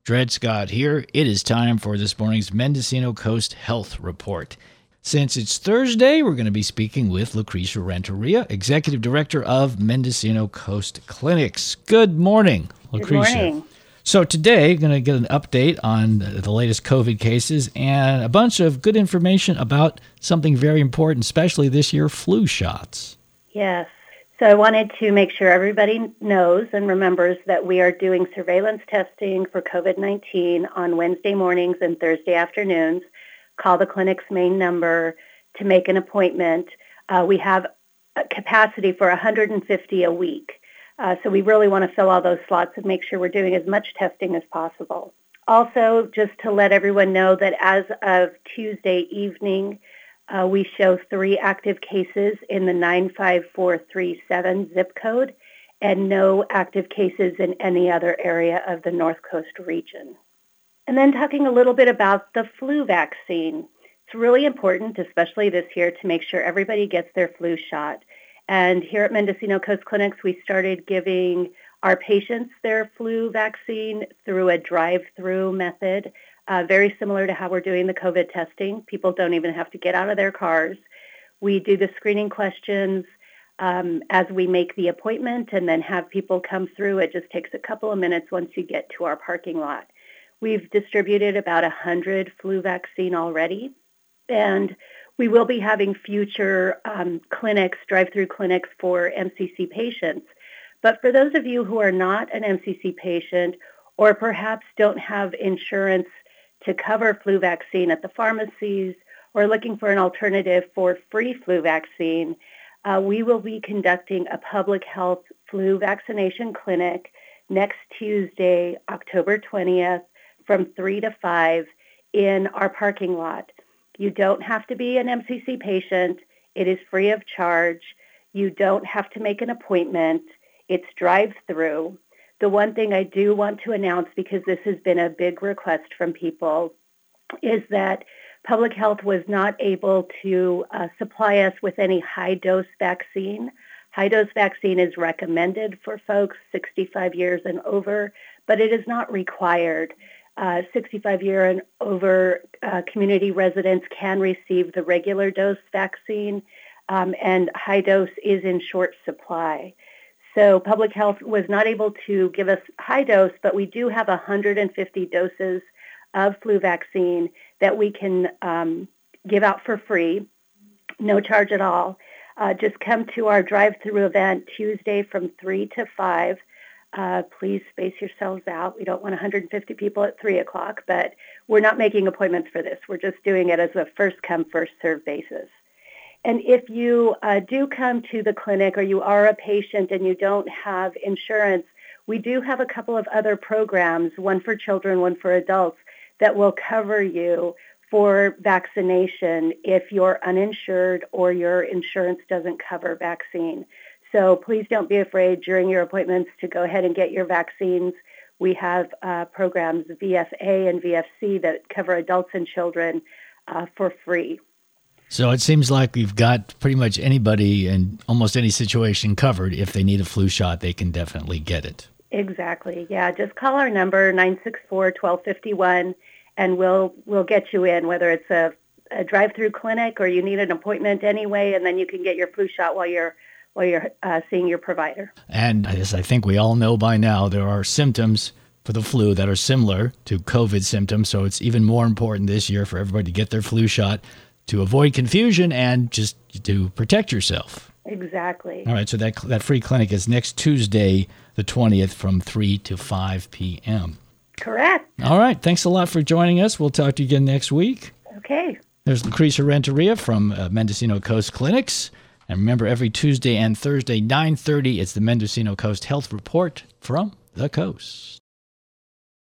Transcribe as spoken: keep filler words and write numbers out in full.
Dred Scott here. It is time for this morning's Mendocino Coast Health Report. Since it's Thursday, we're going to be speaking with Lucretia Renteria, Executive Director of Mendocino Coast Clinics. Good morning, Lucretia. Good morning. So today, we're going to get an update on the latest COVID cases and a bunch of good information about something very important, especially this year, flu shots. Yes. So I wanted to make sure everybody knows and remembers that we are doing surveillance testing for COVID nineteen on Wednesday mornings and Thursday afternoons. Call the clinic's main number to make an appointment. Uh, we have a capacity for one hundred fifty a week. Uh, so we really want to fill all those slots and make sure we're doing as much testing as possible. Also, just to let everyone know that as of Tuesday evening, Uh, we show three active cases in the nine five four three seven zip code and no active cases in any other area of the North Coast region. And then talking a little bit about the flu vaccine. It's really important, especially this year, to make sure everybody gets their flu shot. And here at Mendocino Coast Clinics, we started giving our patients their flu vaccine through a drive-through method. Uh, very similar to how we're doing the COVID testing. People don't even have to get out of their cars. We do the screening questions um, as we make the appointment and then have people come through. It just takes a couple of minutes once you get to our parking lot. We've distributed about one hundred flu vaccine already, and we will be having future um, clinics, drive-through clinics for M C C patients. But for those of you who are not an M C C patient or perhaps don't have insurance to cover flu vaccine at the pharmacies or looking for an alternative for free flu vaccine, uh, we will be conducting a public health flu vaccination clinic next Tuesday, October twentieth, from three to five in our parking lot. You don't have to be an M C C patient. It is free of charge. You don't have to make an appointment. It's drive-through. The one thing I do want to announce, because this has been a big request from people, is that Public Health was not able to uh, supply us with any high-dose vaccine. High-dose vaccine is recommended for folks sixty-five years and over, but it is not required. Uh, sixty-five year and over uh, community residents can receive the regular dose vaccine, um, and high dose is in short supply. So Public Health was not able to give us high dose, but we do have one hundred fifty doses of flu vaccine that we can um, give out for free, no charge at all. Uh, just come to our drive-through event Tuesday from three to five. Uh, please space yourselves out. We don't want one hundred fifty people at three o'clock, but we're not making appointments for this. We're just doing it as a first-come, first-served basis. And if you uh, do come to the clinic or you are a patient and you don't have insurance, we do have a couple of other programs, one for children, one for adults, that will cover you for vaccination if you're uninsured or your insurance doesn't cover vaccine. So please don't be afraid during your appointments to go ahead and get your vaccines. We have uh, programs V F A and V F C that cover adults and children uh, for free. So it seems like we've got pretty much anybody in almost any situation covered. If they need a flu shot, they can definitely get it. Exactly. Yeah, just call our number, nine six four, one two five one, and we'll we'll get you in, whether it's a, a drive-through clinic or you need an appointment anyway, and then you can get your flu shot while you're while you're uh, seeing your provider. And as I think we all know by now, there are symptoms for the flu that are similar to COVID symptoms, so it's even more important this year for everybody to get their flu shot to avoid confusion and just to protect yourself. Exactly. All right, so that that free clinic is next Tuesday, the twentieth, from three to five p.m. Correct. All right, thanks a lot for joining us. We'll talk to you again next week. Okay. There's Lucretia Renteria from uh, Mendocino Coast Clinics. And remember, every Tuesday and Thursday, nine thirty, it's the Mendocino Coast Health Report from the Coast.